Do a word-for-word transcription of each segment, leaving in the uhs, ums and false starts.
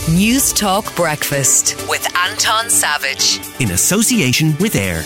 News Talk Breakfast with Anton Savage. In association with AIR.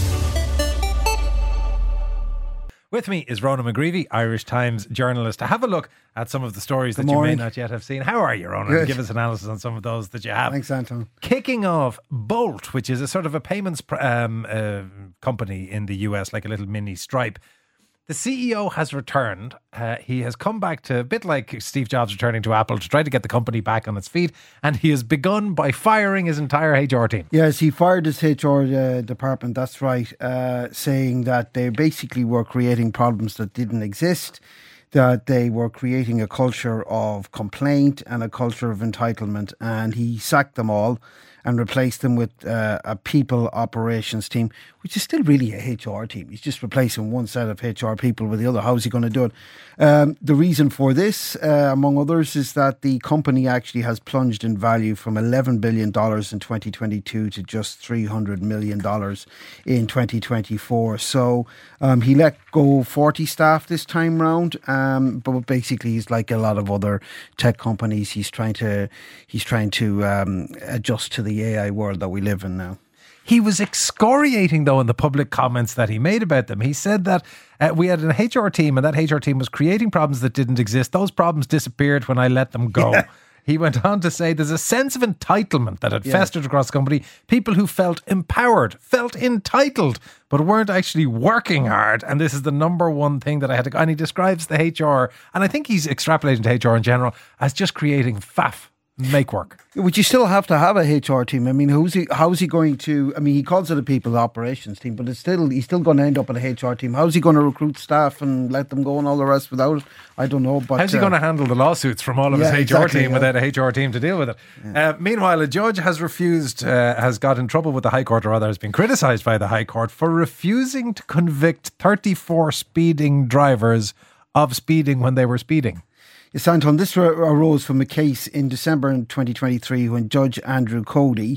With me is Ronan McGreevy, Irish Times journalist, to have a look at some of the stories Good that morning. you may not yet have seen. How are you, Ronan? Good. Give us analysis on some of those that you have. Thanks, Anton. Kicking off, Bolt, which is a sort of a payments pr- um, uh, company in the U S, like a little mini Stripe. The C E O has returned. Uh, he has come back to, a bit like Steve Jobs returning to Apple, to try to get the company back on its feet. And he has begun by firing his entire H R team. Yes, he fired his H R uh, department, that's right, uh, saying that they basically were creating problems that didn't exist, that they were creating a culture of complaint and a culture of entitlement. And he sacked them all and replaced them with uh, a people operations team, which is still really a H R team. He's just replacing one set of H R people with the other. How's he going to do it? Um, the reason for this, uh, among others, is that the company actually has plunged in value from eleven billion dollars in twenty twenty-two to just three hundred million dollars in twenty twenty-four. So um, he let go forty staff this time round, um, but basically he's like a lot of other tech companies. He's trying to he's trying to um, adjust to the A I world that we live in now. He was excoriating, though, in the public comments that he made about them. He said that uh, we had an H R team and that H R team was creating problems that didn't exist. Those problems disappeared when I let them go. Yeah. He went on to say there's a sense of entitlement that had yeah. festered across the company. People who felt empowered, felt entitled, but weren't actually working hard. And this is the number one thing that I had to go. And he describes the H R, and I think he's extrapolating to H R in general, as just creating faff. Make work. Would you still have to have a H R team? I mean, who's he? How's he going to? I mean, he calls it a people operations team, but it's still he's still going to end up at a H R team. How's he going to recruit staff and let them go and all the rest without it? I don't know. But how's he uh, going to handle the lawsuits from all of yeah, his H R exactly, team yeah. without a H R team to deal with it? Yeah. Uh, meanwhile, a judge has refused, uh, has got in trouble with the High Court, or rather, has been criticised by the High Court for refusing to convict thirty-four speeding drivers of speeding when they were speeding. Yes, Anton, this arose from a case in December in twenty twenty-three when Judge Andrew Cody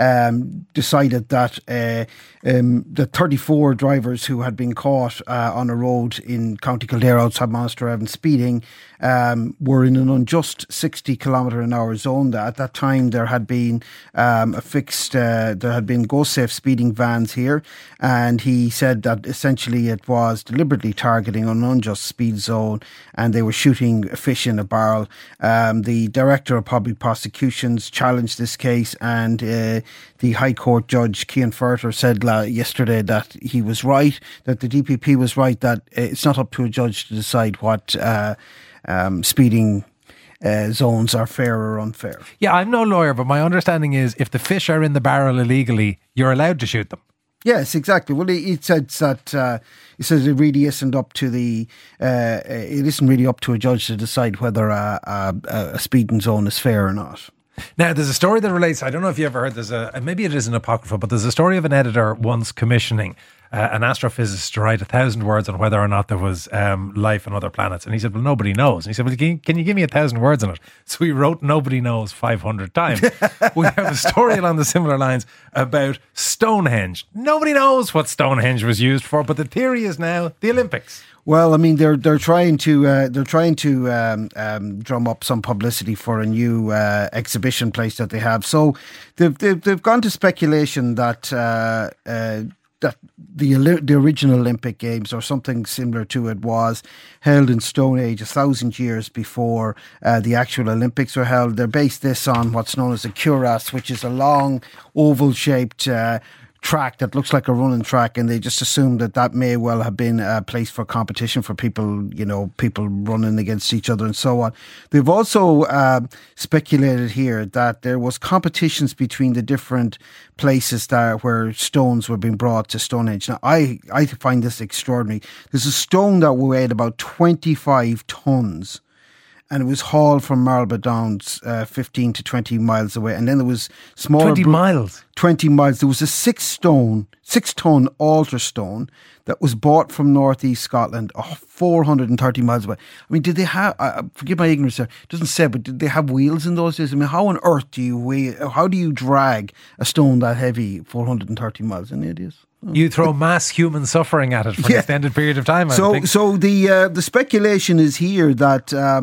um, decided that uh, um, the thirty-four drivers who had been caught uh, on a road in County Kildare outside Monasterevin speeding um, were in an unjust sixty kilometre an hour zone. At that time, there had been um, a fixed, uh, there had been go-safe speeding vans here, and he said that essentially it was deliberately targeting an unjust speed zone, and they were shooting fish in a barrel. Um, the Director of Public Prosecutions challenged this case, and uh, the High Court Judge Cian Ferter said uh, yesterday that he was right, that the D P P was right, that it's not up to a judge to decide what uh, um, speeding Uh, zones are fair or unfair. Yeah, I'm no lawyer, but my understanding is if the fish are in the barrel illegally, you're allowed to shoot them. Yes, exactly. Well, he said that uh, he says it really isn't up to the uh, it isn't really up to a judge to decide whether a, a, a speeding zone is fair or not. Now, there's a story that relates. I don't know if you ever heard. There's a maybe it is an apocrypha, but there's a story of an editor once commissioning uh, an astrophysicist to write a thousand words on whether or not there was um, life on other planets, and he said, "Well, nobody knows." And he said, "Well, can you, can you give me a thousand words on it?" So he wrote "Nobody knows" five hundred times. We have a story along the similar lines about Stonehenge. Nobody knows what Stonehenge was used for, but the theory is now the Olympics. Well, I mean, they're they're trying to uh, they're trying to um, um, drum up some publicity for a new uh, exhibition place that they have. So they've they've, they've gone to speculation that uh, uh, that the the original Olympic Games or something similar to it was held in Stone Age a thousand years before uh, the actual Olympics were held. They're based this on what's known as a cuirass, which is a long oval shaped Uh, track that looks like a running track, and they just assume that that may well have been a place for competition for people, you know, people running against each other and so on. They've also uh, speculated here that there was competitions between the different places that where stones were being brought to Stonehenge. Now, I, I find this extraordinary. There's a stone that weighed about twenty-five tons, and it was hauled from Marlborough Downs, uh, fifteen to twenty miles away. And then there was smaller... twenty miles? twenty miles. There was a six stone, six ton altar stone that was bought from northeast Scotland, oh, four hundred thirty miles away. I mean, did they have, uh, forgive my ignorance there, it doesn't say, but did they have wheels in those days? I mean, how on earth do you weigh, how do you drag a stone that heavy four hundred thirty miles? Any ideas? You throw mass human suffering at it for Yeah. an extended period of time, I So, think. so the uh, the speculation is here that um,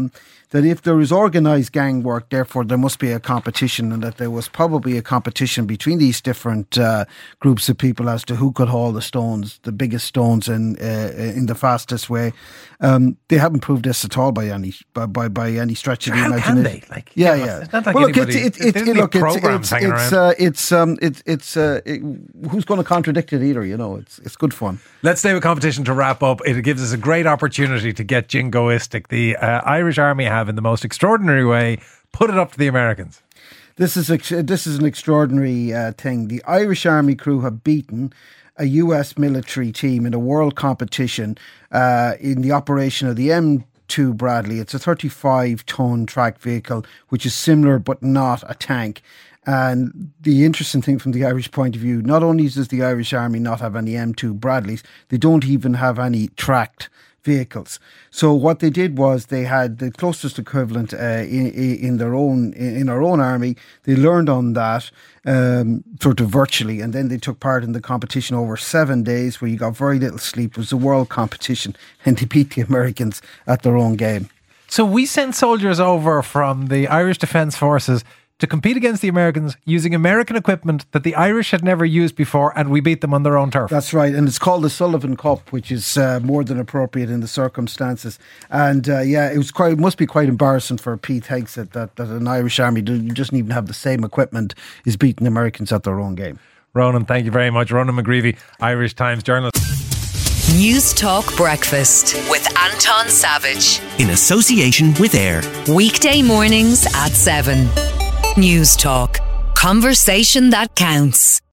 that if there is organised gang work, therefore there must be a competition, and that there was probably a competition between these different uh, groups of people as to who could haul the stones, the biggest stones, in uh, in the fastest way. Um, they haven't proved this at all by any by by, by any stretch of the How imagination. can they? Like, yeah, you know, yeah. It's not like well, look, anybody, it's it, it, it, it, look, it's programs it's hanging it's around. uh, it's um it, it's uh, it, who's going to contradict it either? You know, it's it's good fun. Let's stay with competition to wrap up. It gives us a great opportunity to get jingoistic. The uh, Irish Army have, in the most extraordinary way, put it up to the Americans. This is ex- this is an extraordinary uh, thing. The Irish Army crew have beaten a U S military team in a world competition uh, in the operation of the M two Bradley. It's a thirty-five ton track vehicle, which is similar but not a tank. And the interesting thing from the Irish point of view, not only does the Irish Army not have any M two Bradleys, they don't even have any tracked vehicles. So what they did was they had the closest equivalent uh, in, in their own in our own army. They learned on that um, sort of virtually, and then they took part in the competition over seven days, where you got very little sleep. It was a world competition, and they beat the Americans at their own game. So we sent soldiers over from the Irish Defence Forces to compete against the Americans using American equipment that the Irish had never used before, and we beat them on their own turf. That's right, and it's called the Sullivan Cup, which is uh, more than appropriate in the circumstances. And uh, yeah, it was quite. It must be quite embarrassing for Pete Hegseth that, that an Irish army doesn't even have the same equipment is beating the Americans at their own game. Ronan, thank you very much. Ronan McGreevy, Irish Times journalist. News Talk Breakfast with Anton Savage. In association with AIR. Weekday mornings at seven. News Talk. Conversation that counts.